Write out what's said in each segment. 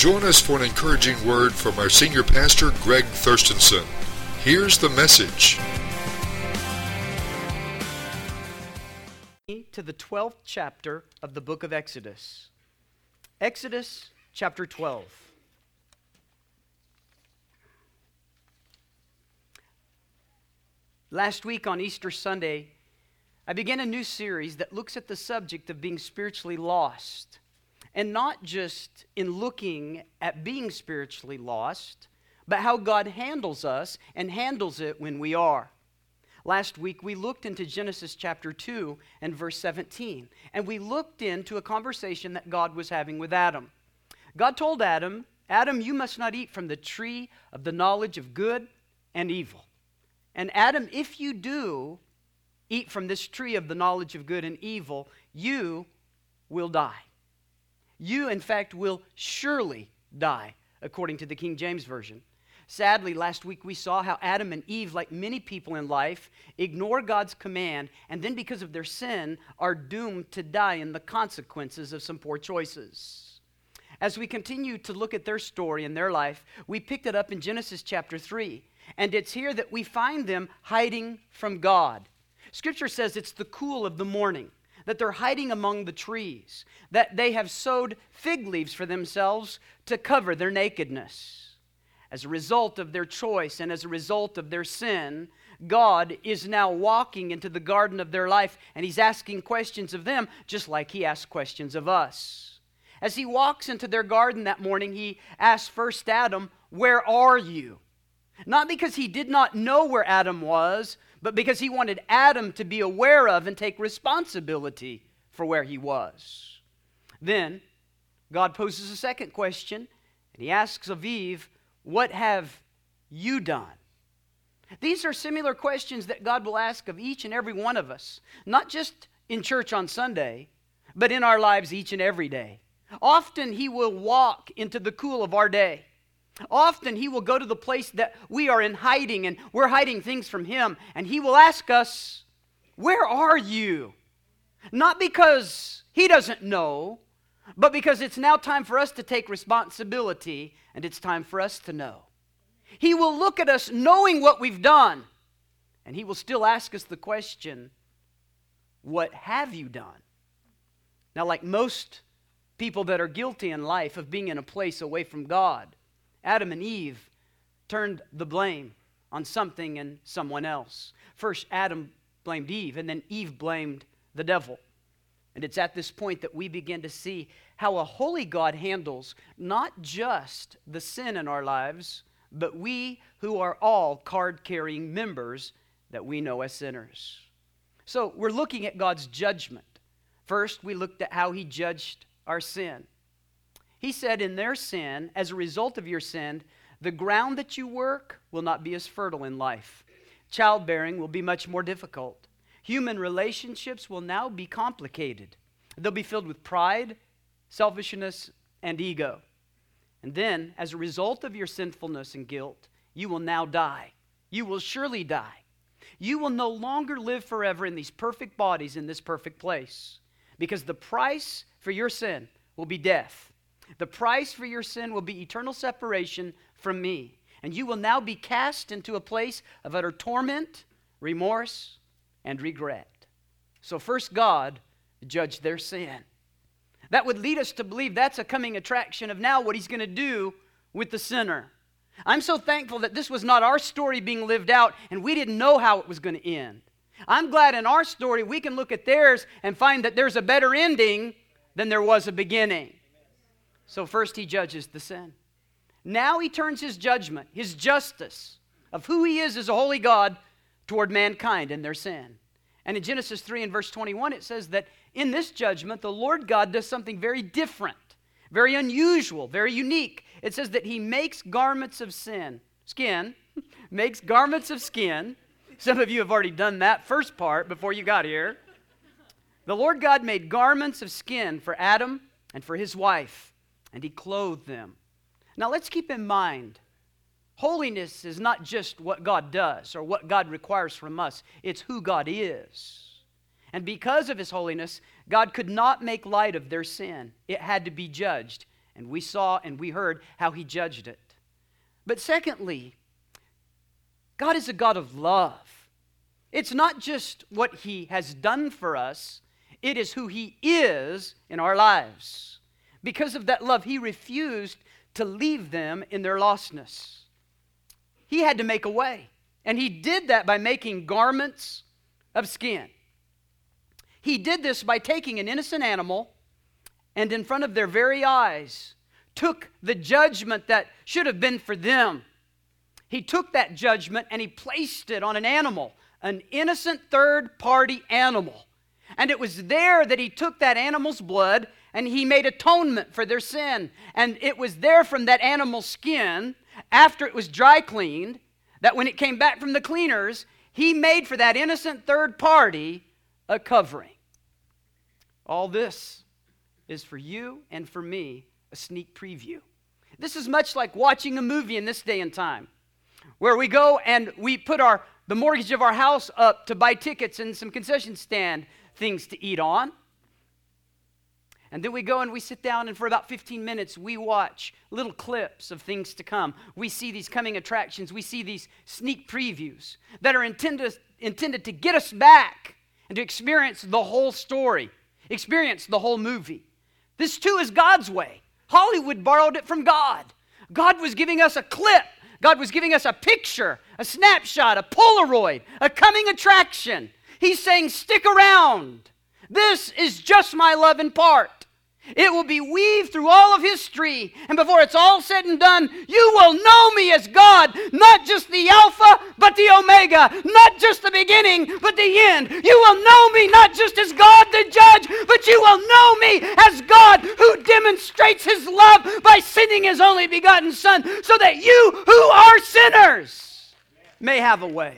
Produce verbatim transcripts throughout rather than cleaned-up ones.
Join us for an encouraging word from our senior pastor, Greg Thurstonson. Here's the message. To the twelfth chapter of the book of Exodus. Exodus chapter twelve. Last week on Easter Sunday, I began a new series that looks at the subject of being spiritually lost. And not just in looking at being spiritually lost, but how God handles us and handles it when we are. Last week we looked into Genesis chapter two and verse seventeen, and we looked into a conversation that God was having with Adam. God told Adam, Adam, you must not eat from the tree of the knowledge of good and evil. And Adam, if you do eat from this tree of the knowledge of good and evil, you will die. You, in fact, will surely die, according to the King James Version. Sadly, last week we saw how Adam and Eve, like many people in life, ignore God's command, and then because of their sin, are doomed to die in the consequences of some poor choices. As we continue to look at their story and their life, we picked it up in Genesis chapter three, and it's here that we find them hiding from God. Scripture says it's the cool of the morning, that they're hiding among the trees, that they have sewed fig leaves for themselves to cover their nakedness. As a result of their choice and as a result of their sin, God is now walking into the garden of their life, and He's asking questions of them just like He asks questions of us. As He walks into their garden that morning, He asks first Adam, "Where are you?" Not because He did not know where Adam was, but because He wanted Adam to be aware of and take responsibility for where he was. Then, God poses a second question, and He asks of Eve, "What have you done?" These are similar questions that God will ask of each and every one of us, not just in church on Sunday, but in our lives each and every day. Often He will walk into the cool of our day. Often He will go to the place that we are in hiding, and we're hiding things from Him, and He will ask us, "Where are you?" Not because He doesn't know, but because it's now time for us to take responsibility, and it's time for us to know. He will look at us knowing what we've done, and He will still ask us the question, "What have you done?" Now, like most people that are guilty in life of being in a place away from God, Adam and Eve turned the blame on something and someone else. First, Adam blamed Eve, and then Eve blamed the devil. And it's at this point that we begin to see how a holy God handles not just the sin in our lives, but we who are all card-carrying members that we know as sinners. So we're looking at God's judgment. First, we looked at how He judged our sin. He said, in their sin, as a result of your sin, the ground that you work will not be as fertile in life. Childbearing will be much more difficult. Human relationships will now be complicated. They'll be filled with pride, selfishness, and ego. And then, as a result of your sinfulness and guilt, you will now die. You will surely die. You will no longer live forever in these perfect bodies in this perfect place, because the price for your sin will be death. The price for your sin will be eternal separation from me. And you will now be cast into a place of utter torment, remorse, and regret. So first God judged their sin. That would lead us to believe that's a coming attraction of now what He's going to do with the sinner. I'm so thankful that this was not our story being lived out, and we didn't know how it was going to end. I'm glad in our story we can look at theirs and find that there's a better ending than there was a beginning. So first He judges the sin. Now He turns His judgment, His justice of who He is as a holy God toward mankind and their sin. And in Genesis three and verse twenty-one it says that in this judgment the Lord God does something very different, very unusual, very unique. It says that He makes garments of sin, skin, makes garments of skin. Some of you have already done that first part before you got here. The Lord God made garments of skin for Adam and for his wife, and He clothed them. Now let's keep in mind, holiness is not just what God does or what God requires from us. It's who God is. And because of His holiness, God could not make light of their sin. It had to be judged. And we saw and we heard how he judged it. But secondly, God is a God of love. It's not just what he has done for us, it is who he is in our lives. Because of that love, he refused to leave them in their lostness. He had to make a way. And he did that by making garments of skin. He did this by taking an innocent animal and in front of their very eyes took the judgment that should have been for them. He took that judgment and he placed it on an animal, an innocent third-party animal. And it was there that he took that animal's blood and he made atonement for their sin. And it was there from that animal's skin, after it was dry cleaned, that when it came back from the cleaners, he made for that innocent third party a covering. All this is for you and for me, a sneak preview. This is much like watching a movie in this day and time, where we go and we put our the mortgage of our house up to buy tickets and some concession stand things to eat on. And then we go and we sit down and for about fifteen minutes we watch little clips of things to come. We see these coming attractions. We see these sneak previews that are intended, intended to get us back and to experience the whole story, experience the whole movie. This too is God's way. Hollywood borrowed it from God. God was giving us a clip. God was giving us a picture, a snapshot, a Polaroid, a coming attraction. He's saying, stick around. This is just my love in part. It will be weaved through all of history, and before it's all said and done, you will know me as God, not just the Alpha, but the Omega, not just the beginning, but the end. You will know me not just as God the judge, but you will know me as God who demonstrates his love by sending his only begotten Son, so that you who are sinners may have a way.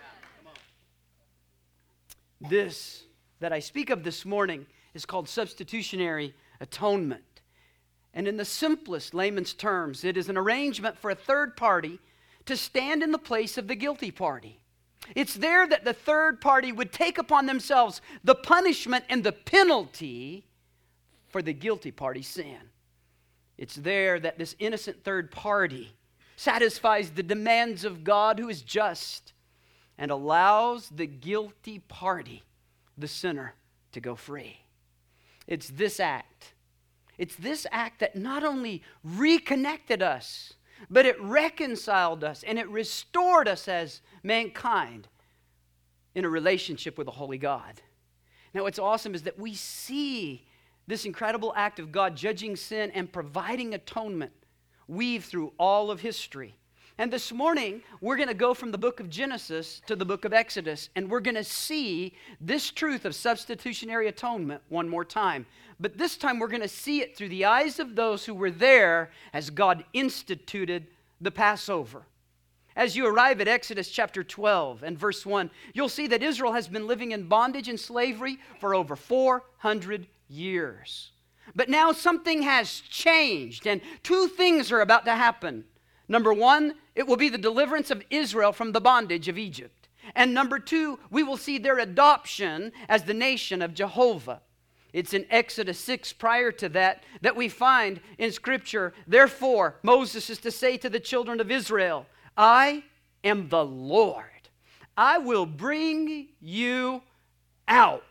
This that I speak of this morning is called substitutionary atonement. And in the simplest layman's terms, it is an arrangement for a third party to stand in the place of the guilty party. It's there that the third party would take upon themselves the punishment and the penalty for the guilty party's sin. It's there that this innocent third party satisfies the demands of God who is just and allows the guilty party, the sinner, to go free. It's this act. It's this act that not only reconnected us, but it reconciled us and it restored us as mankind in a relationship with a holy God. Now, what's awesome is that we see this incredible act of God judging sin and providing atonement weave through all of history. And this morning, we're going to go from the book of Genesis to the book of Exodus, and we're going to see this truth of substitutionary atonement one more time. But this time, we're going to see it through the eyes of those who were there as God instituted the Passover. As you arrive at Exodus chapter twelve and verse one, you'll see that Israel has been living in bondage and slavery for over four hundred years. But now something has changed, and two things are about to happen. Number one, it will be the deliverance of Israel from the bondage of Egypt. And number two, we will see their adoption as the nation of Jehovah. It's in Exodus six prior to that that we find in Scripture, therefore, Moses is to say to the children of Israel, I am the Lord. I will bring you out.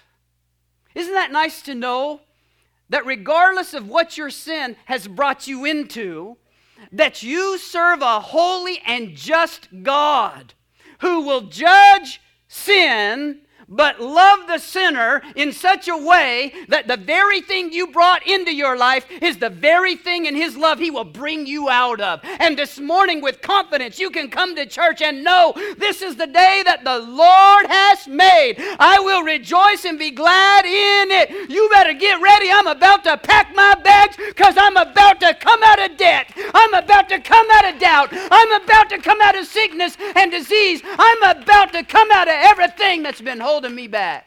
Isn't that nice to know that regardless of what your sin has brought you into, that you serve a holy and just God who will judge sin but love the sinner in such a way that the very thing you brought into your life is the very thing in his love he will bring you out of. And this morning with confidence you can come to church and know this is the day that the Lord has made. I will rejoice and be glad in it. You better get ready. I'm about to pack my bags because I'm about to come out of debt. I'm about to come out of doubt. I'm about to come out of sickness and disease. I'm about to come out of everything that's been holding me back.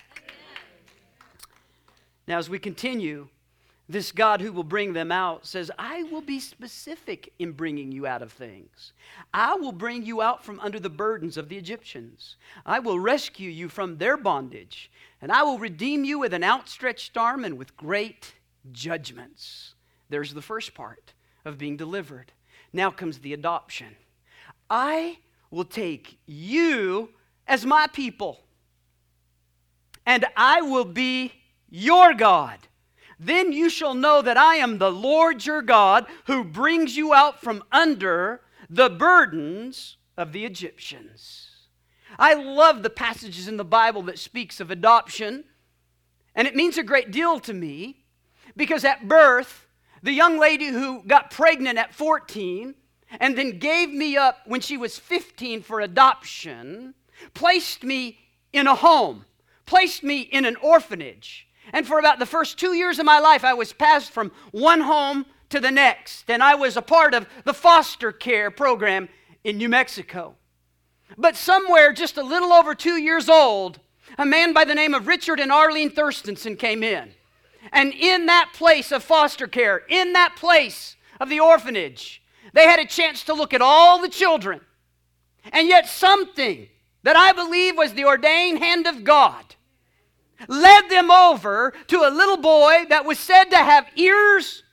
Now, as we continue, this God who will bring them out says, I will be specific in bringing you out of things. I will bring you out from under the burdens of the Egyptians. I will rescue you from their bondage, and I will redeem you with an outstretched arm and with great judgments. There's the first part of being delivered. Now comes the adoption. I will take you as my people, and I will be your God. Then you shall know that I am the Lord your God, who brings you out from under the burdens of the Egyptians. I love the passages in the Bible that speaks of adoption, and it means a great deal to me, because at birth, the young lady who got pregnant at fourteen and then gave me up when she was fifteen for adoption, placed me in a home, placed me in an orphanage. And for about the first two years of my life, I was passed from one home to the next. And I was a part of the foster care program in New Mexico. But somewhere just a little over two years old, a man by the name of Richard and Arlene Thurstonson came in. And in that place of foster care, in that place of the orphanage, they had a chance to look at all the children. And yet something that I believe was the ordained hand of God led them over to a little boy that was said to have ears,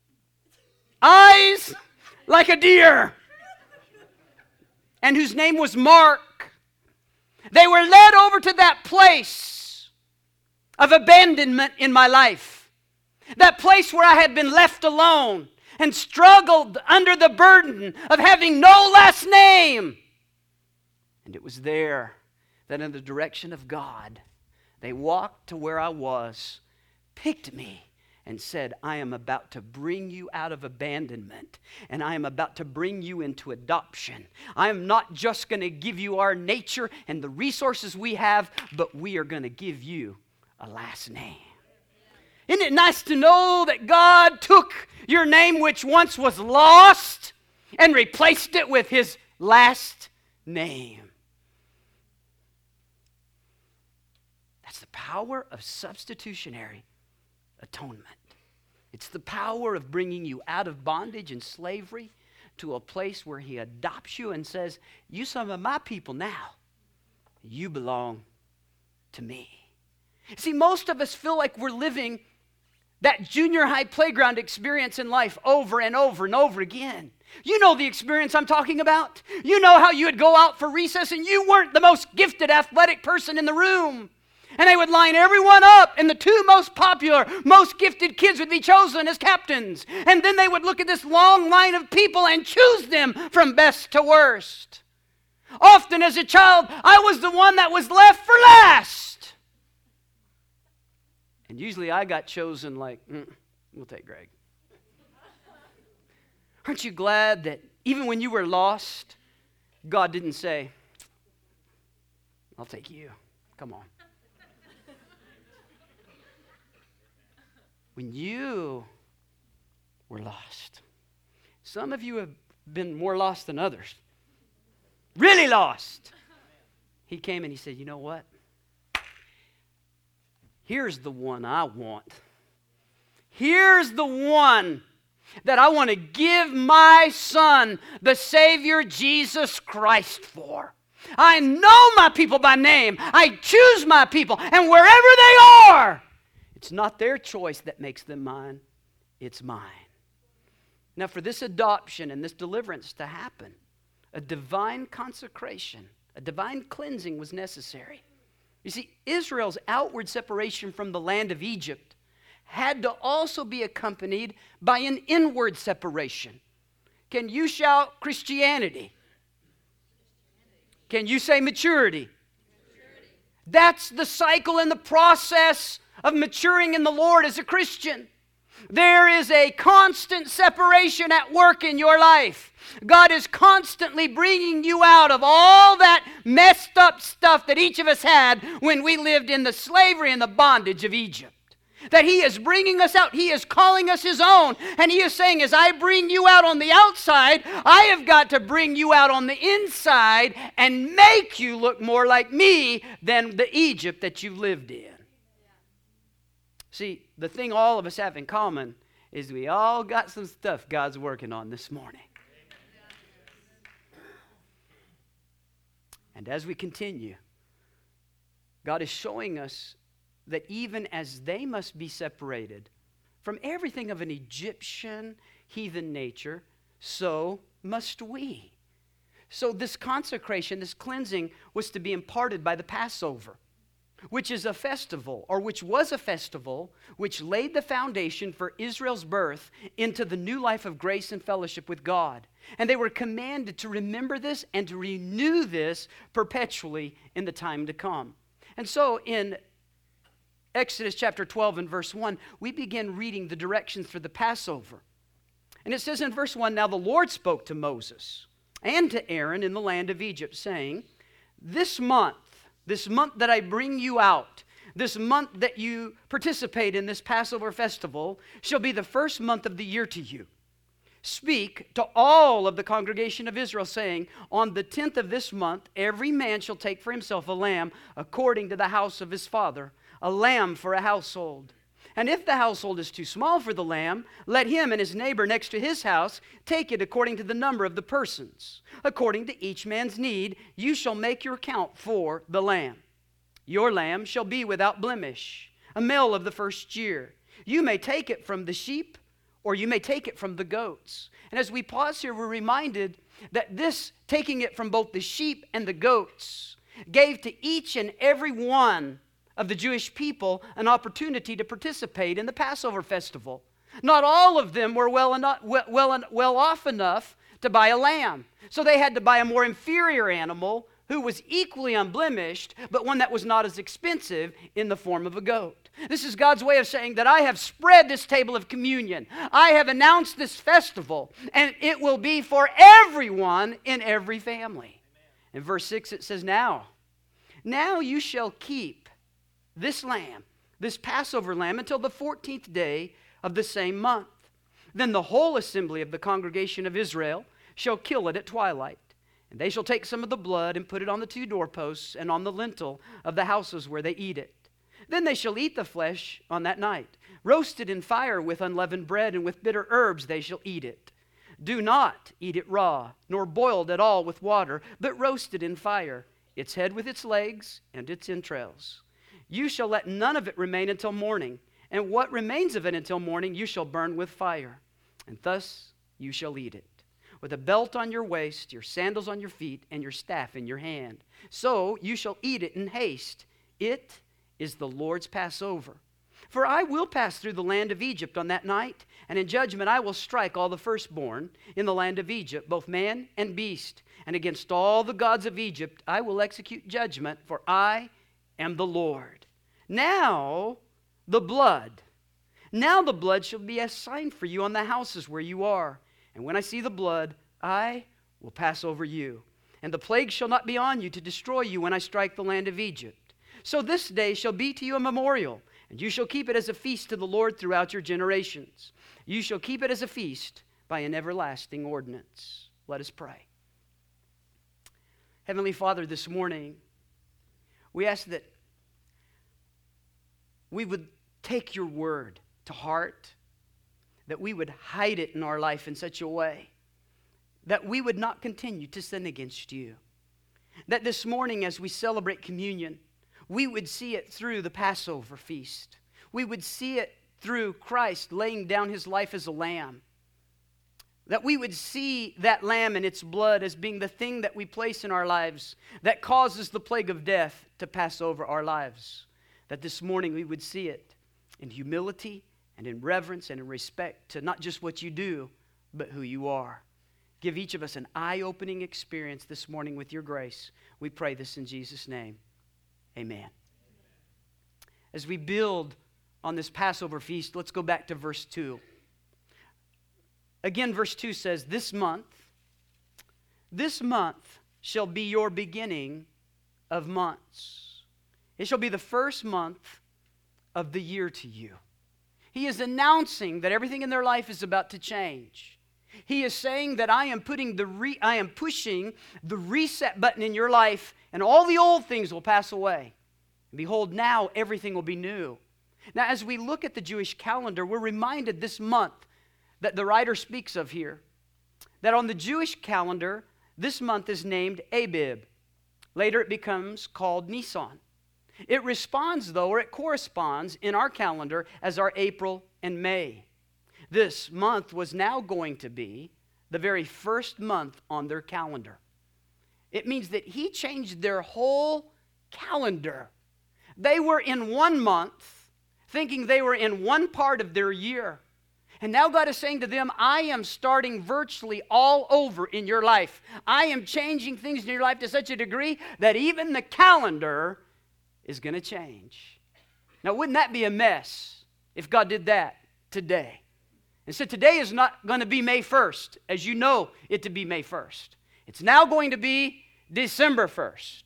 eyes like a deer, and whose name was Mark. They were led over to that place of abandonment in my life, that place where I had been left alone and struggled under the burden of having no last name. And it was there that in the direction of God, they walked to where I was, picked me, and said, I am about to bring you out of abandonment, and I am about to bring you into adoption. I am not just going to give you our nature and the resources we have, but we are going to give you a last name. Isn't it nice to know that God took your name, which once was lost, and replaced it with His last name? That's the power of substitutionary atonement. It's the power of bringing you out of bondage and slavery to a place where He adopts you and says, you some of my people now. You belong to me. See, most of us feel like we're living that junior high playground experience in life over and over and over again. You know the experience I'm talking about. You know how you would go out for recess and you weren't the most gifted athletic person in the room. And they would line everyone up, and the two most popular, most gifted kids would be chosen as captains. And then they would look at this long line of people and choose them from best to worst. Often as a child, I was the one that was left for last. And usually I got chosen like, mm, we'll take Greg. Aren't you glad that even when you were lost, God didn't say, I'll take you. Come on. When you were lost. Some of you have been more lost than others. Really lost. He came and He said, you know what? Here's the one I want. Here's the one that I want to give my Son, the Savior Jesus Christ, for. I know my people by name. I choose my people. And wherever they are, it's not their choice that makes them mine. It's mine. Now, for this adoption and this deliverance to happen, a divine consecration, a divine cleansing was necessary. You see, Israel's outward separation from the land of Egypt had to also be accompanied by an inward separation. Can you shout Christianity? Can you say maturity? Maturity. That's the cycle and the process of maturing in the Lord as a Christian. There is a constant separation at work in your life. God is constantly bringing you out of all that messed up stuff that each of us had when we lived in the slavery and the bondage of Egypt. That He is bringing us out. He is calling us His own. And He is saying, as I bring you out on the outside, I have got to bring you out on the inside and make you look more like me than the Egypt that you lived in. See, the thing all of us have in common is we all got some stuff God's working on this morning. And as we continue, God is showing us that even as they must be separated from everything of an Egyptian heathen nature, so must we. So this consecration, this cleansing, was to be imparted by the Passover, which is a festival, or which was a festival, which laid the foundation for Israel's birth into the new life of grace and fellowship with God. And they were commanded to remember this and to renew this perpetually in the time to come. And so in Exodus chapter twelve and verse one, we begin reading the directions for the Passover. And it says in verse one, "Now the Lord spoke to Moses and to Aaron in the land of Egypt, saying, this month, this month that I bring you out, this month that you participate in this Passover festival, shall be the first month of the year to you. Speak to all of the congregation of Israel, saying, on the tenth of this month, every man shall take for himself a lamb according to the house of his father, a lamb for a household. And if the household is too small for the lamb, let him and his neighbor next to his house take it according to the number of the persons. According to each man's need, you shall make your count for the lamb. Your lamb shall be without blemish, a male of the first year. You may take it from the sheep, or you may take it from the goats." And as we pause here, we're reminded that this, taking it from both the sheep and the goats, gave to each and every one of the Jewish people an opportunity to participate in the Passover festival. Not all of them were well, enough, well, well, well off enough to buy a lamb. So they had to buy a more inferior animal who was equally unblemished, but one that was not as expensive in the form of a goat. This is God's way of saying that I have spread this table of communion. I have announced this festival, and it will be for everyone in every family. Amen. In verse six it says, Now, now you shall keep this lamb, this Passover lamb, until the fourteenth day of the same month. Then the whole assembly of the congregation of Israel shall kill it at twilight. And they shall take some of the blood and put it on the two doorposts and on the lintel of the houses where they eat it. Then they shall eat the flesh on that night. Roasted in fire with unleavened bread and with bitter herbs they shall eat it. Do not eat it raw, nor boiled at all with water, but roasted in fire, its head with its legs and its entrails. You shall let none of it remain until morning, and what remains of it until morning you shall burn with fire. And thus you shall eat it, with a belt on your waist, your sandals on your feet, and your staff in your hand. So you shall eat it in haste. It is the Lord's Passover. For I will pass through the land of Egypt on that night, and in judgment I will strike all the firstborn in the land of Egypt, both man and beast. And against all the gods of Egypt I will execute judgment, for I am the Lord. Now the blood, now the blood shall be a sign for you on the houses where you are. And when I see the blood, I will pass over you. And the plague shall not be on you to destroy you when I strike the land of Egypt. So this day shall be to you a memorial, and you shall keep it as a feast to the Lord throughout your generations. You shall keep it as a feast by an everlasting ordinance. Let us pray. Heavenly Father, this morning, we ask that we would take your word to heart, that we would hide it in our life in such a way that we would not continue to sin against you. That this morning as we celebrate communion, we would see it through the Passover feast. We would see it through Christ laying down his life as a lamb. That we would see that lamb and its blood as being the thing that we place in our lives that causes the plague of death to pass over our lives. That this morning we would see it in humility and in reverence and in respect to not just what you do, but who you are. Give each of us an eye-opening experience this morning with your grace. We pray this in Jesus' name. Amen. As we build on this Passover feast, let's go back to verse two. Again, verse two says, This month, this month shall be your beginning of months. It shall be the first month of the year to you. He is announcing that everything in their life is about to change. He is saying that I am putting the re- I am pushing the reset button in your life, and all the old things will pass away. And behold, now everything will be new. Now, as we look at the Jewish calendar, we're reminded this month that the writer speaks of here, that on the Jewish calendar, this month is named Abib. Later it becomes called Nisan. It responds, though, or it corresponds in our calendar as our April and May. This month was now going to be the very first month on their calendar. It means that he changed their whole calendar. They were in one month, thinking they were in one part of their year. And now God is saying to them, I am starting virtually all over in your life. I am changing things in your life to such a degree that even the calendar is going to change. Now, wouldn't that be a mess if God did that today? And so today is not going to be May first, as you know it to be May first. It's now going to be December first.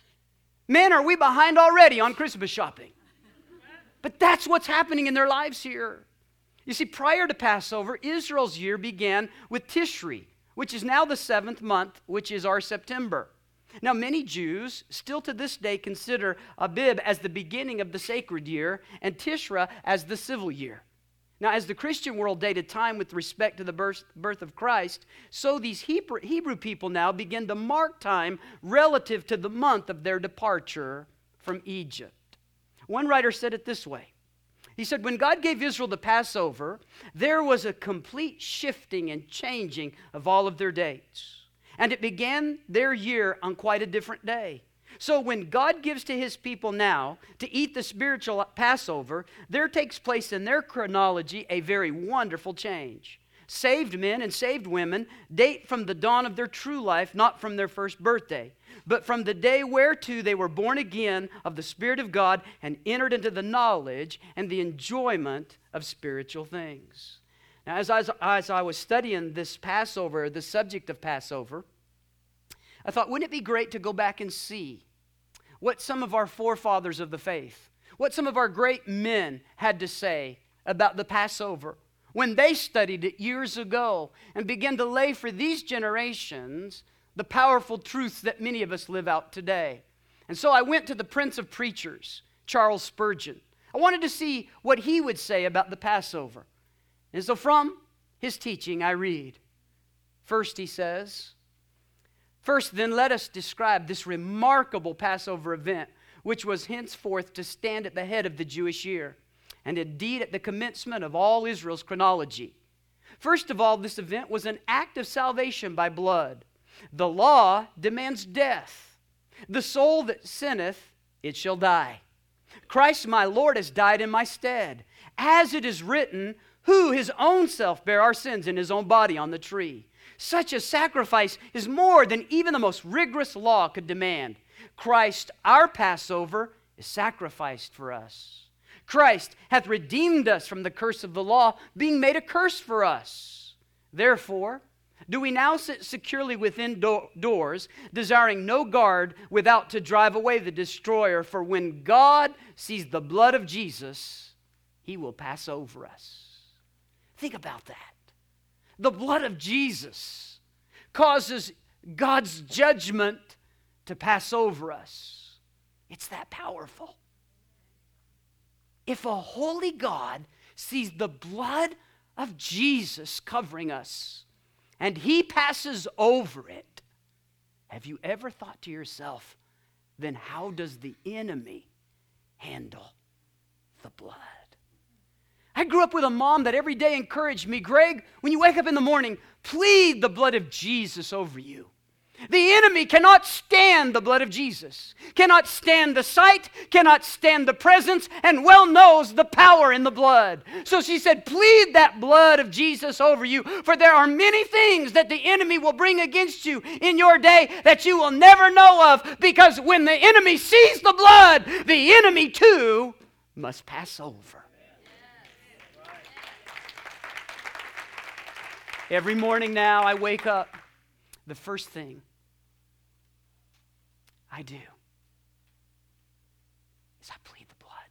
Men, are we behind already on Christmas shopping? But that's what's happening in their lives here. You see, prior to Passover, Israel's year began with Tishri, which is now the seventh month, which is our September. Now, many Jews still to this day consider Abib as the beginning of the sacred year and Tishra as the civil year. Now, as the Christian world dated time with respect to the birth, birth of Christ, so these Hebrew, Hebrew people now begin to mark time relative to the month of their departure from Egypt. One writer said it this way. He said, when God gave Israel the Passover, there was a complete shifting and changing of all of their dates. And it began their year on quite a different day. So when God gives to his people now to eat the spiritual Passover, there takes place in their chronology a very wonderful change. Saved men and saved women date from the dawn of their true life, not from their first birthday, but from the day whereto they were born again of the Spirit of God and entered into the knowledge and the enjoyment of spiritual things. Now, as I, as I was studying this Passover, the subject of Passover, I thought, wouldn't it be great to go back and see what some of our forefathers of the faith, what some of our great men had to say about the Passover when they studied it years ago and began to lay for these generations the powerful truths that many of us live out today. And so I went to the Prince of Preachers, Charles Spurgeon. I wanted to see what he would say about the Passover. And so from his teaching I read. First he says, First then let us describe this remarkable Passover event, which was henceforth to stand at the head of the Jewish year, and indeed at the commencement of all Israel's chronology. First of all, this event was an act of salvation by blood. The law demands death. The soul that sinneth, it shall die. Christ my Lord has died in my stead. As it is written, who his own self bare our sins in his own body on the tree. Such a sacrifice is more than even the most rigorous law could demand. Christ, our Passover, is sacrificed for us. Christ hath redeemed us from the curse of the law, being made a curse for us. Therefore, do we now sit securely within do- doors, desiring no guard without to drive away the destroyer? For when God sees the blood of Jesus, he will pass over us. Think about that. The blood of Jesus causes God's judgment to pass over us. It's that powerful. If a holy God sees the blood of Jesus covering us and he passes over it, have you ever thought to yourself, then how does the enemy handle the blood? I grew up with a mom that every day encouraged me, Greg, when you wake up in the morning, plead the blood of Jesus over you. The enemy cannot stand the blood of Jesus, cannot stand the sight, cannot stand the presence, and well knows the power in the blood. So she said, plead that blood of Jesus over you, for there are many things that the enemy will bring against you in your day that you will never know of, because when the enemy sees the blood, the enemy too must pass over. Every morning now I wake up, the first thing I do is I plead the blood.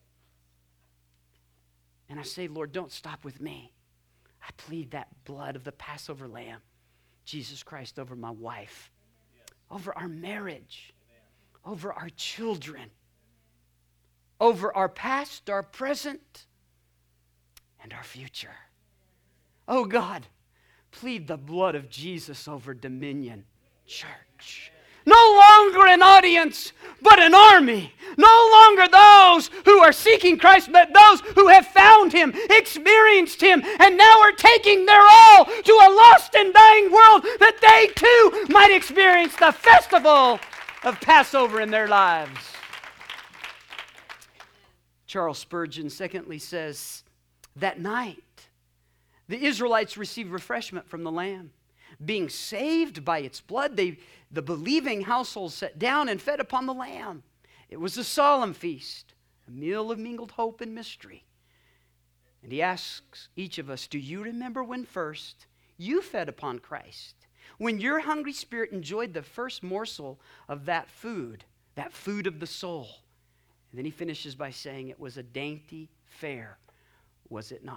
And I say, Lord, don't stop with me. I plead that blood of the Passover lamb, Jesus Christ, over my wife, over our marriage, over our children, over our past, our present, and our future. Oh God, plead the blood of Jesus over Dominion Church. No longer an audience, but an army. No longer those who are seeking Christ, but those who have found Him, experienced Him, and now are taking their all to a lost and dying world that they too might experience the festival of Passover in their lives. Charles Spurgeon, secondly, says, that night the Israelites received refreshment from the Lamb. Being saved by its blood, they, the believing household sat down and fed upon the Lamb. It was a solemn feast, a meal of mingled hope and mystery. And he asks each of us, do you remember when first you fed upon Christ? When your hungry spirit enjoyed the first morsel of that food, that food of the soul. And then he finishes by saying it was a dainty fare, was it not?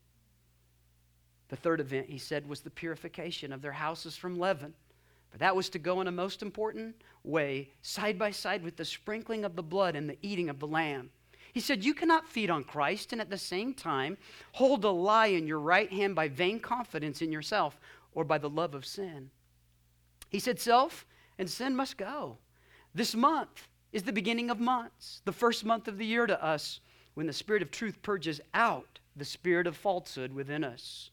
The third event, he said, was the purification of their houses from leaven. For that was to go in a most important way, side by side with the sprinkling of the blood and the eating of the lamb. He said, you cannot feed on Christ and at the same time hold a lie in your right hand by vain confidence in yourself or by the love of sin. He said, self and sin must go. This month is the beginning of months, the first month of the year to us, when the Spirit of truth purges out the spirit of falsehood within us.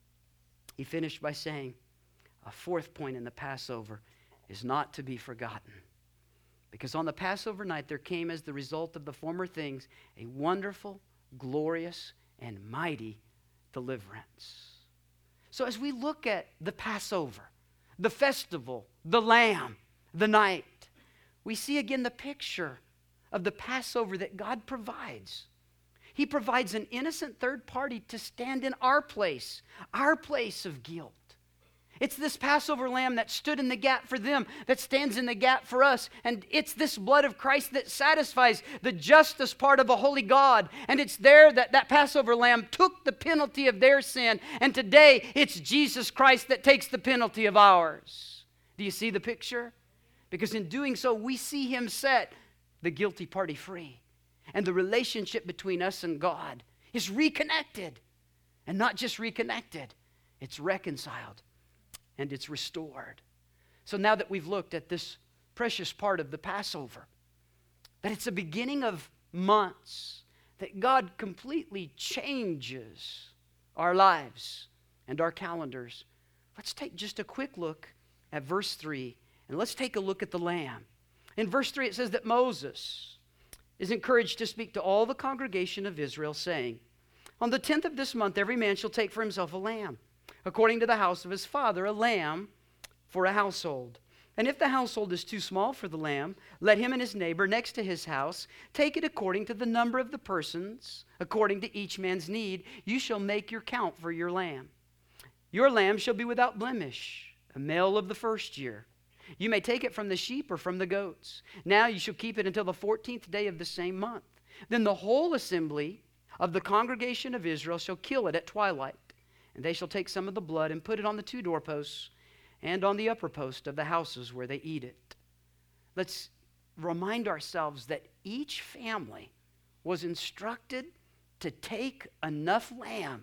He finished by saying, a fourth point in the Passover is not to be forgotten. Because on the Passover night there came as the result of the former things a wonderful, glorious, and mighty deliverance. So as we look at the Passover, the festival, the lamb, the night, we see again the picture of the Passover that God provides. He provides an innocent third party to stand in our place, our place of guilt. It's this Passover lamb that stood in the gap for them, that stands in the gap for us. And it's this blood of Christ that satisfies the justice part of a holy God. And it's there that that Passover lamb took the penalty of their sin. And today it's Jesus Christ that takes the penalty of ours. Do you see the picture? Because in doing so, we see Him set the guilty party free. And the relationship between us and God is reconnected. And not just reconnected, it's reconciled and it's restored. So now that we've looked at this precious part of the Passover, that it's a beginning of months, that God completely changes our lives and our calendars, let's take just a quick look at verse three, and let's take a look at the Lamb. In verse three it says that Moses is encouraged to speak to all the congregation of Israel, saying, on the tenth of this month every man shall take for himself a lamb, according to the house of his father, a lamb for a household. And if the household is too small for the lamb, let him and his neighbor next to his house take it according to the number of the persons, according to each man's need. You shall make your count for your lamb. Your lamb shall be without blemish, a male of the first year. You may take it from the sheep or from the goats. Now you shall keep it until the fourteenth day of the same month. Then the whole assembly of the congregation of Israel shall kill it at twilight. And they shall take some of the blood and put it on the two doorposts and on the upper post of the houses where they eat it. Let's remind ourselves that each family was instructed to take enough lamb,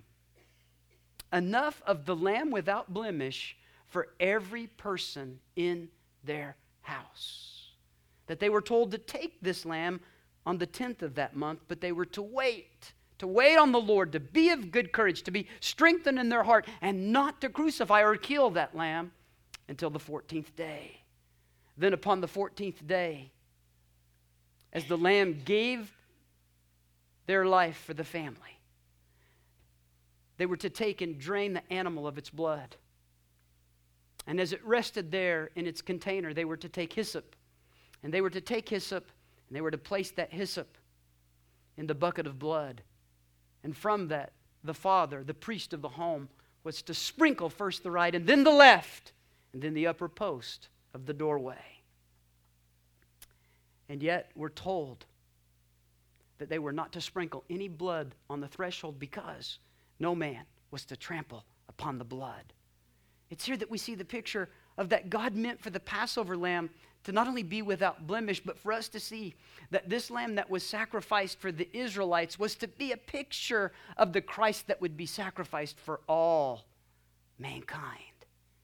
enough of the lamb without blemish for every person in their house. That they were told to take this lamb on the tenth of that month, but they were to wait, to wait on the Lord, to be of good courage, to be strengthened in their heart, and not to crucify or kill that lamb until the fourteenth day. Then upon the fourteenth day, as the lamb gave their life for the family, they were to take and drain the animal of its blood. And as it rested there in its container, they were to take hyssop. And they were to take hyssop, and they were to place that hyssop in the bucket of blood. And from that, the father, the priest of the home, was to sprinkle first the right and then the left, and then the upper post of the doorway. And yet, we're told that they were not to sprinkle any blood on the threshold because no man was to trample upon the blood. It's here that we see the picture of that God meant for the Passover lamb to not only be without blemish, but for us to see that this lamb that was sacrificed for the Israelites was to be a picture of the Christ that would be sacrificed for all mankind.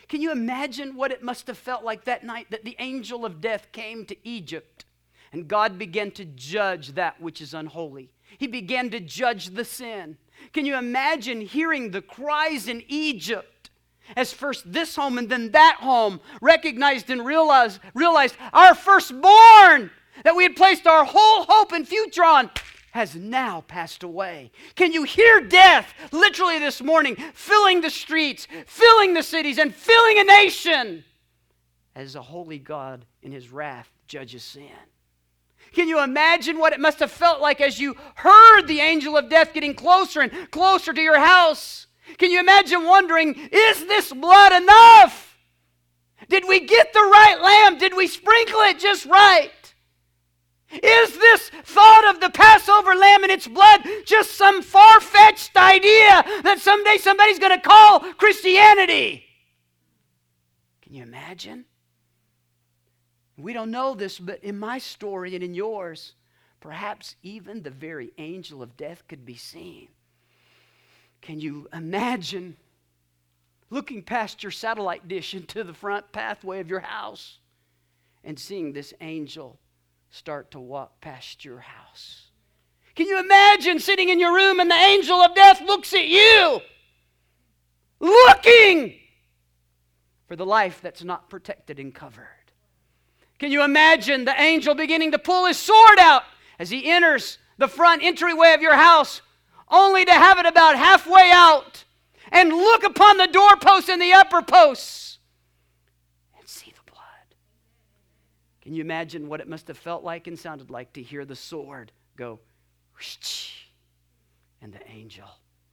Can you imagine what it must have felt like that night that the angel of death came to Egypt and God began to judge that which is unholy? He began to judge the sin. Can you imagine hearing the cries in Egypt as first this home and then that home recognized and realized, realized our firstborn that we had placed our whole hope and future on has now passed away? Can you hear death literally this morning filling the streets, filling the cities, and filling a nation as a holy God in his wrath judges sin? Can you imagine what it must have felt like as you heard the angel of death getting closer and closer to your house? Can you imagine wondering, is this blood enough? Did we get the right lamb? Did we sprinkle it just right? Is this thought of the Passover lamb and its blood just some far-fetched idea that someday somebody's going to call Christianity? Can you imagine? We don't know this, but in my story and in yours, perhaps even the very angel of death could be seen. Can you imagine looking past your satellite dish into the front pathway of your house and seeing this angel start to walk past your house? Can you imagine sitting in your room and the angel of death looks at you, looking for the life that's not protected and covered? Can you imagine the angel beginning to pull his sword out as he enters the front entryway of your house, only to have it about halfway out and look upon the doorposts and the upper posts and see the blood? Can you imagine what it must have felt like and sounded like to hear the sword go whoosh, and the angel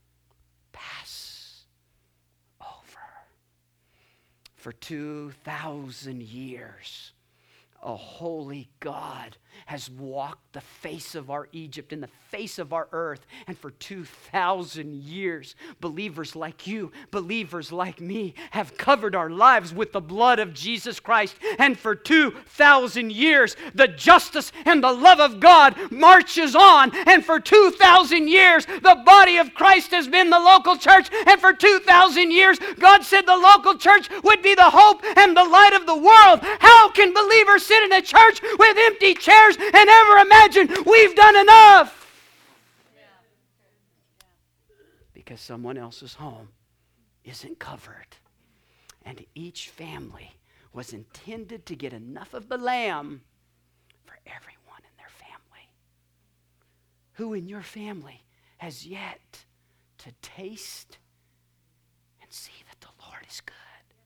pass over? For two thousand years, a holy God has walked the face of our Egypt and the face of our earth. And for two thousand years, believers like you, believers like me, have covered our lives with the blood of Jesus Christ. And for two thousand years, the justice and the love of God marches on. And for two thousand years, the body of Christ has been the local church. And for two thousand years, God said the local church would be the hope and the light of the world. How can believers sit in a church with empty chairs and ever imagine we've done enough? Because someone else's home isn't covered. And each family was intended to get enough of the lamb for everyone in their family. Who in your family has yet to taste and see that the Lord is good?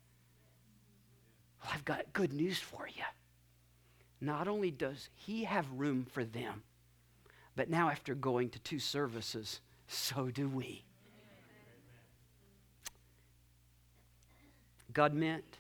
Well, I've got good news for you. Not only does he have room for them, but now after going to two services, so do we. God meant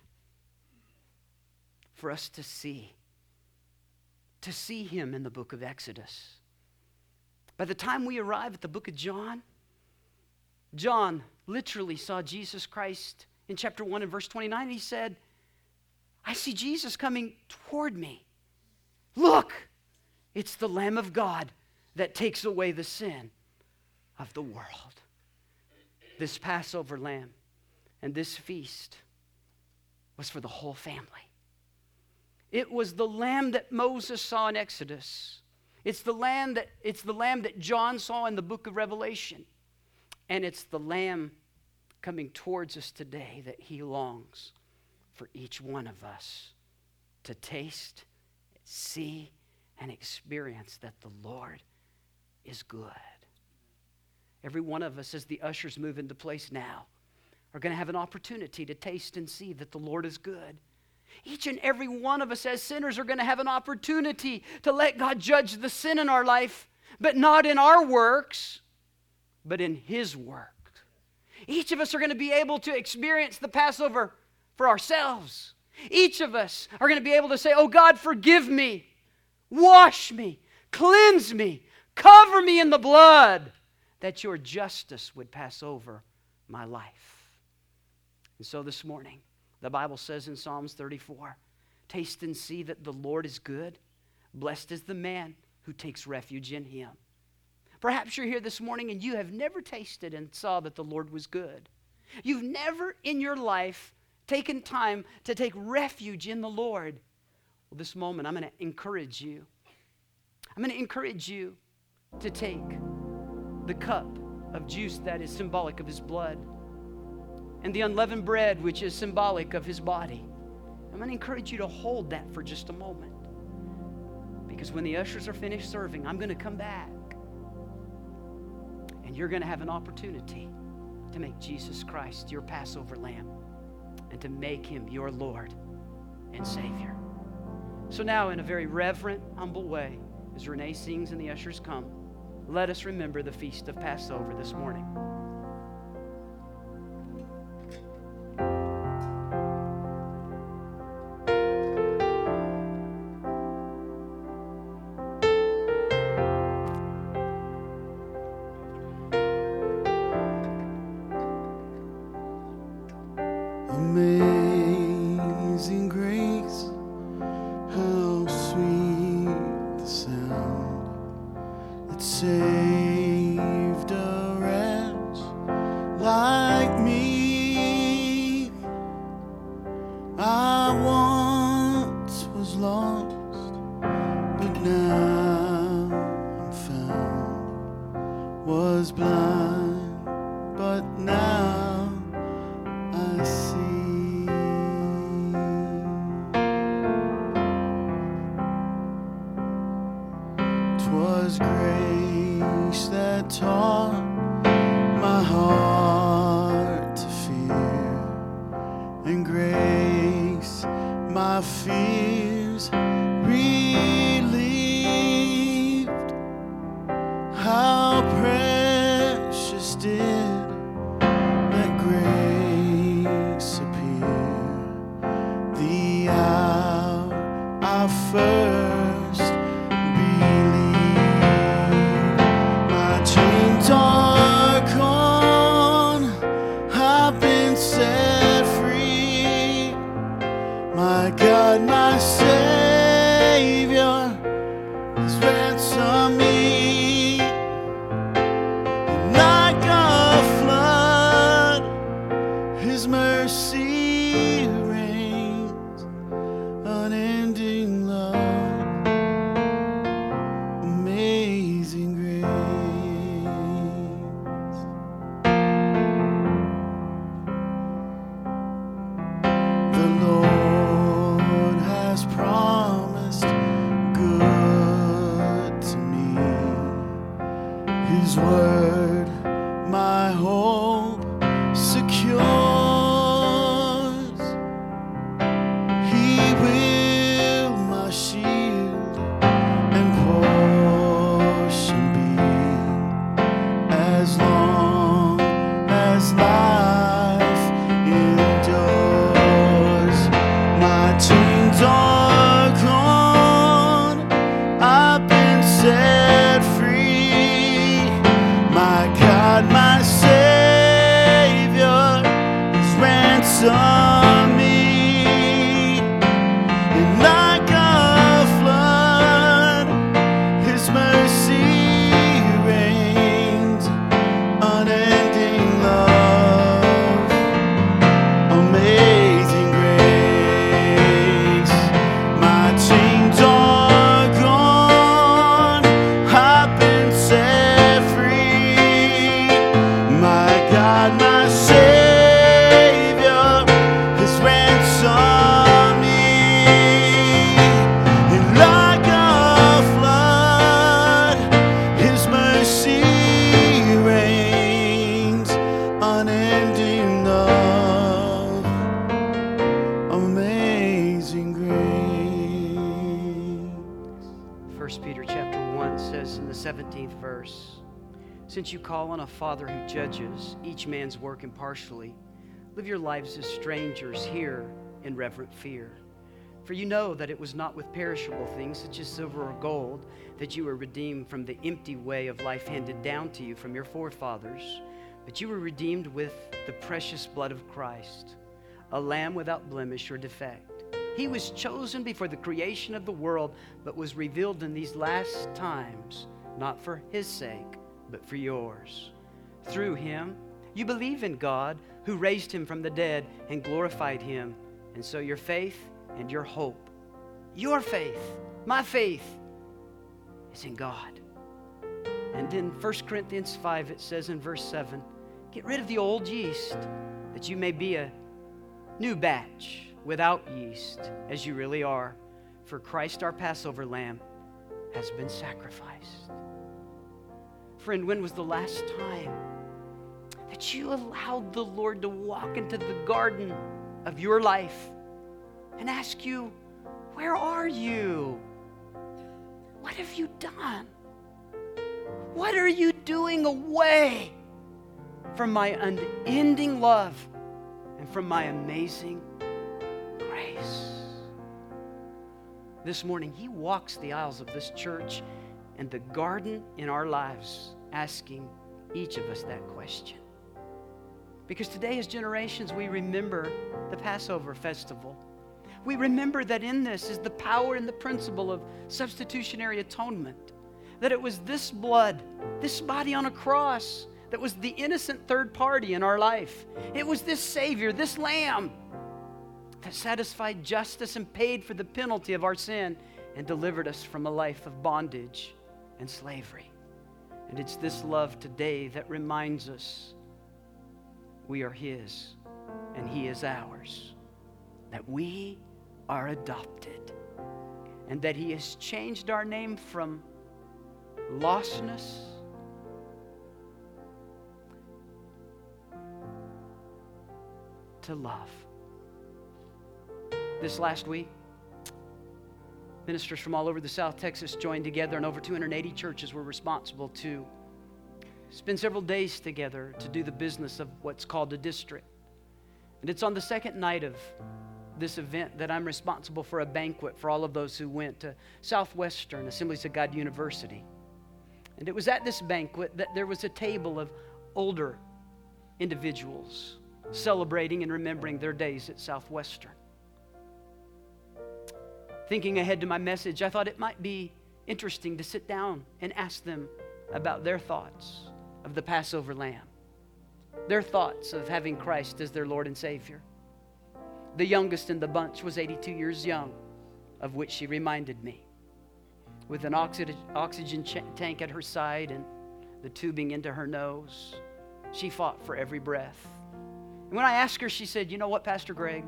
for us to see, to see him in the book of Exodus. By the time we arrive at the book of John, John literally saw Jesus Christ in chapter one and verse twenty-nine, and he said, I see Jesus coming toward me. Look, it's the Lamb of God that takes away the sin of the world. This Passover lamb and this feast was for the whole family. It was the lamb that Moses saw in Exodus. It's the lamb that, it's the lamb that John saw in the book of Revelation. And it's the lamb coming towards us today that he longs for each one of us to taste, see, and experience that the Lord is good. Every one of us, as the ushers move into place now, are going to have an opportunity to taste and see that the Lord is good. Each and every one of us as sinners are going to have an opportunity to let God judge the sin in our life, but not in our works, but in his work. Each of us are going to be able to experience the Passover for ourselves. Each of us are going to be able to say, oh God, forgive me, wash me, cleanse me, cover me in the blood, that your justice would pass over my life. And so this morning, the Bible says in Psalms thirty-four, taste and see that the Lord is good. Blessed is the man who takes refuge in him. Perhaps you're here this morning and you have never tasted and saw that the Lord was good. You've never in your life taken time to take refuge in the Lord. Well, this moment, I'm going to encourage you. I'm going to encourage you to take the cup of juice that is symbolic of his blood and the unleavened bread, which is symbolic of his body. I'm going to encourage you to hold that for just a moment. Because when the ushers are finished serving, I'm going to come back. And you're going to have an opportunity to make Jesus Christ your Passover lamb and to make him your Lord and Savior. So now, in a very reverent, humble way, as Renee sings and the ushers come, let us remember the feast of Passover this morning. Amazing grace, how sweet the sound that saved a wretch like me. I once was lost, but now I'm found. Was blind, but now I see. 'Twas grace that taught my heart to fear, and grace my fears relieved. How precious did that grace appear the hour I first believed. My chains are gone, I've been set free. My God, my Savior has ransomed me. And like a flood, his mercy reigns, unending love, amazing grace. The Lord has promised good to me. His word my hope secures. He will my shield and portion be, as long as life endures. My chains are gone, I've been set free. My God, my Savior has ransomed me. And like a flood, his mercy reigns, unending love, amazing grace. My chains are gone, I've been set free. My God, my Savior has ransomed me. And like a flood, his mercy reigns, unending love, amazing grace. First Peter chapter one says in the seventeenth verse, since you call on a Father who judges each man's work impartially, live your lives as strangers here in reverent fear. For you know that it was not with perishable things such as silver or gold that you were redeemed from the empty way of life handed down to you from your forefathers, but you were redeemed with the precious blood of Christ, a lamb without blemish or defect. He was chosen before the creation of the world, but was revealed in these last times, not for his sake, but for yours. Through him, You believe in God who raised him from the dead and glorified him. And so your faith and your hope, your faith, my faith, is in God. And in First Corinthians five, it says in verse seven, get rid of the old yeast, that you may be a new batch without yeast, as you really are. For Christ, our Passover lamb, has been sacrificed. Friend, when was the last time that you allowed the Lord to walk into the garden of your life and ask you, where are you? What have you done? What are you doing away from my unending love and from my amazing grace? This morning, he walks the aisles of this church and the garden in our lives, asking each of us that question. Because today, as generations, we remember the Passover festival. We remember that in this is the power and the principle of substitutionary atonement. That it was this blood, this body on a cross, that was the innocent third party in our life. It was this Savior, this Lamb, that satisfied justice and paid for the penalty of our sin and delivered us from a life of bondage and slavery. And it's this love today that reminds us we are His and He is ours, that we are adopted, and that He has changed our name from lostness to love. This last week, ministers from all over the South Texas joined together, and over two hundred eighty churches were responsible to spend several days together to do the business of what's called a district. And it's on the second night of this event that I'm responsible for a banquet for all of those who went to Southwestern Assemblies of God University. And it was at this banquet that there was a table of older individuals celebrating and remembering their days at Southwestern. Thinking ahead to my message, I thought it might be interesting to sit down and ask them about their thoughts of the Passover lamb, their thoughts of having Christ as their Lord and Savior. The youngest in the bunch was eighty-two years young, of which she reminded me, with an oxy- oxygen ch- tank at her side and the tubing into her nose. She fought for every breath. And when I asked her, she said, "You know what, Pastor Greg?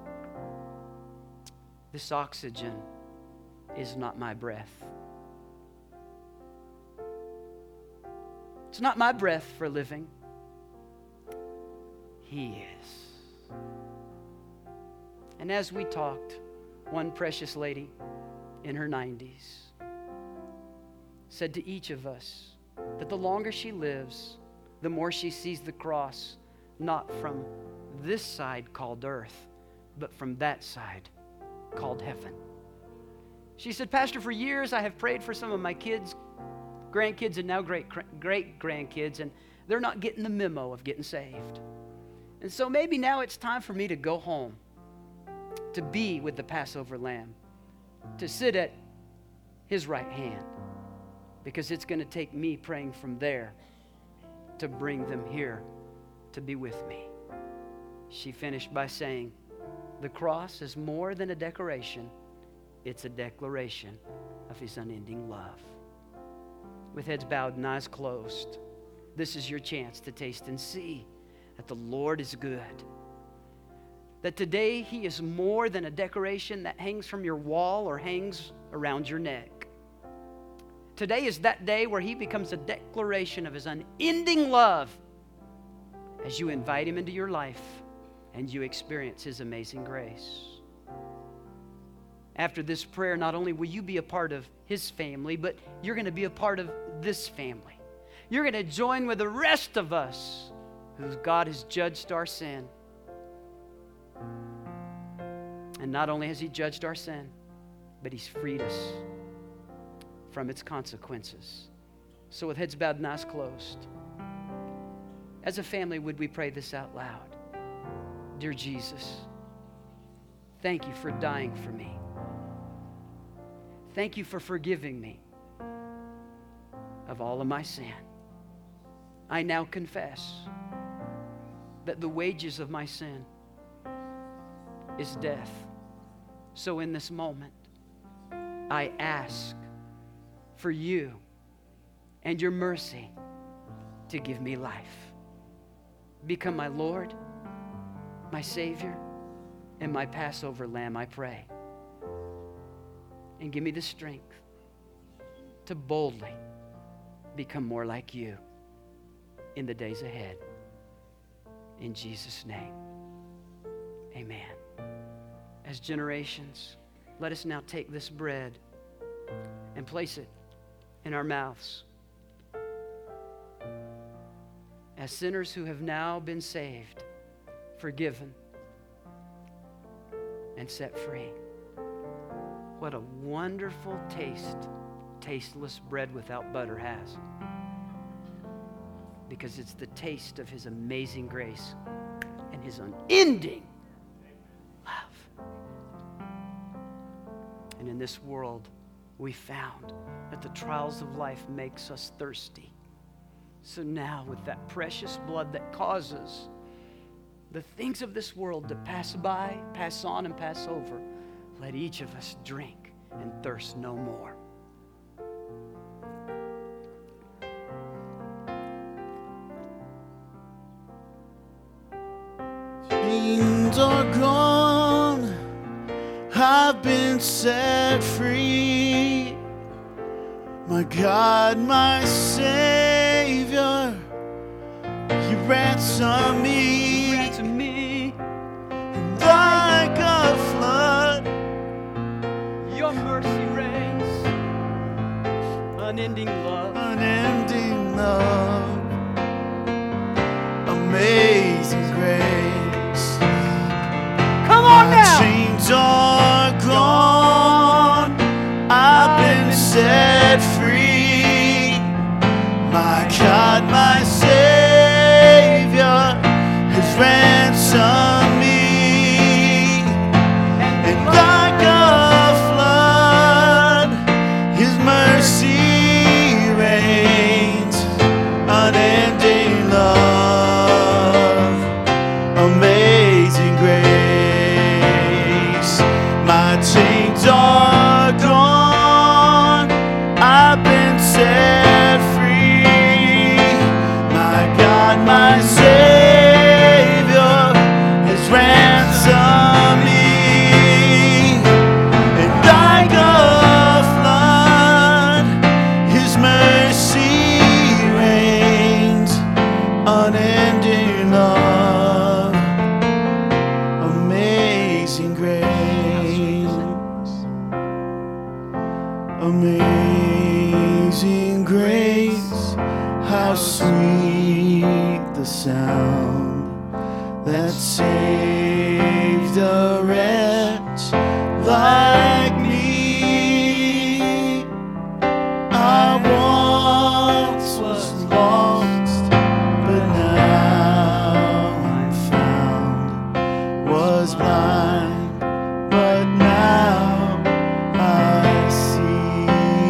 This oxygen is not my breath. It's not my breath for living. He is." And as we talked, one precious lady in her nineties said to each of us that the longer she lives, the more she sees the cross not from this side called earth, but from that side called heaven. She said, "Pastor, for years I have prayed for some of my kids, grandkids, and now great great grandkids, and they're not getting the memo of getting saved. And so maybe now it's time for me to go home, to be with the Passover lamb, to sit at His right hand, because it's going to take me praying from there to bring them here to be with me." She finished by saying, "The cross is more than a decoration. It's a declaration of His unending love." With heads bowed and eyes closed, this is your chance to taste and see that the Lord is good. That today He is more than a decoration that hangs from your wall or hangs around your neck. Today is that day where He becomes a declaration of His unending love as you invite Him into your life and you experience His amazing grace. After this prayer, not only will you be a part of His family, but you're going to be a part of this family. You're going to join with the rest of us who God has judged our sin. And not only has He judged our sin, but He's freed us from its consequences. So with heads bowed and eyes closed, as a family, would we pray this out loud? Dear Jesus, thank You for dying for me. Thank You for forgiving me of all of my sin. I now confess that the wages of my sin is death. So in this moment, I ask for you and your mercy to give me life. Become my Lord, my Savior, and my Passover lamb, I pray. And give me the strength to boldly become more like you in the days ahead. In Jesus' name, amen. As generations, let us now take this bread and place it in our mouths. As sinners who have now been saved, forgiven, and set free. What a wonderful taste tasteless bread without butter has. Because it's the taste of His amazing grace and His unending love. And in this world, we found that the trials of life makes us thirsty. So now, with that precious blood that causes the things of this world to pass by, pass on, and pass over, let each of us drink and thirst no more. Chains are gone, I've been set free. My God, my Savior, You ransom me. You ransom me. And like a flood, Your mercy reigns. Unending love. unending love, amazing grace. Come on My now. chains are gone, I've been set free. My God, my Savior has ransomed me. And like a flood, His mercy reigns. Unending love, amazing grace. My chains are gone, I've been set free. My God, my Savior has ransomed me. And like a flood, His mercy reigns. Unending love, amazing grace. Amazing grace, how sweet the sound that saved a wretch like me. I once was lost, but now I'm found. Was blind, but now I see.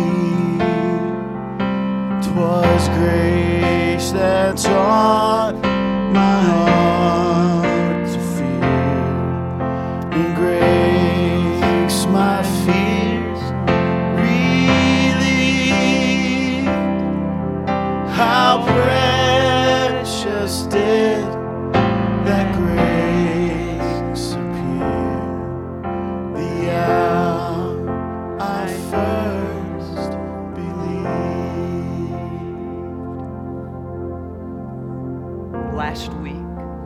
'Twas grace that taught my heart to fear, and grace my fears relieved. How precious did that grace appear the hour I first believed. Last week,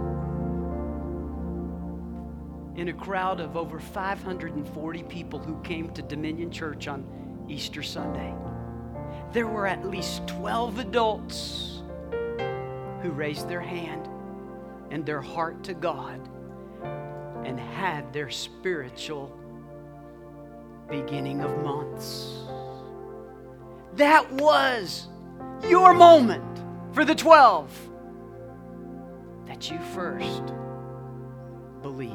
in a crowd of over five hundred forty people who came to Dominion Church on Easter Sunday, there were at least twelve adults who raised their hand and their heart to God and had their spiritual beginning of months. That was your moment for the twelve, that you first believed.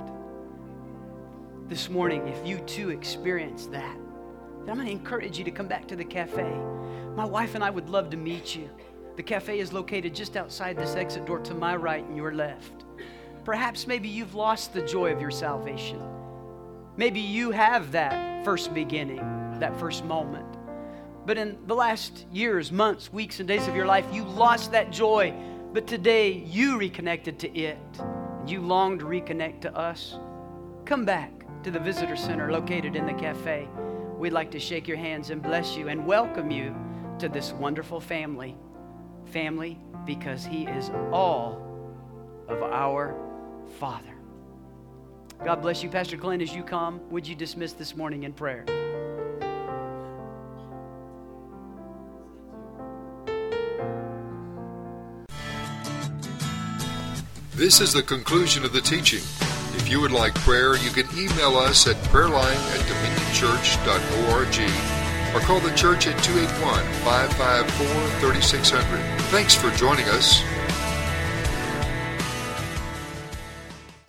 This morning, if you too experience that, then I'm going to encourage you to come back to the cafe. My wife and I would love to meet you. The cafe is located just outside this exit door to my right and your left. Perhaps maybe you've lost the joy of your salvation. Maybe you have that first beginning, that first moment. But in the last years, months, weeks, and days of your life, you lost that joy. But today, you reconnected to it. And you long to reconnect to us. Come back to the visitor center located in the cafe. We'd like to shake your hands and bless you and welcome you to this wonderful family. Family because He is all of our Father. God bless you. Pastor Glenn, as you come, would you dismiss this morning in prayer? This is the conclusion of the teaching. If you would like prayer, you can email us at prayerline at dominion church dot org or call the church at two eight one, five five four, three six zero zero. Thanks for joining us.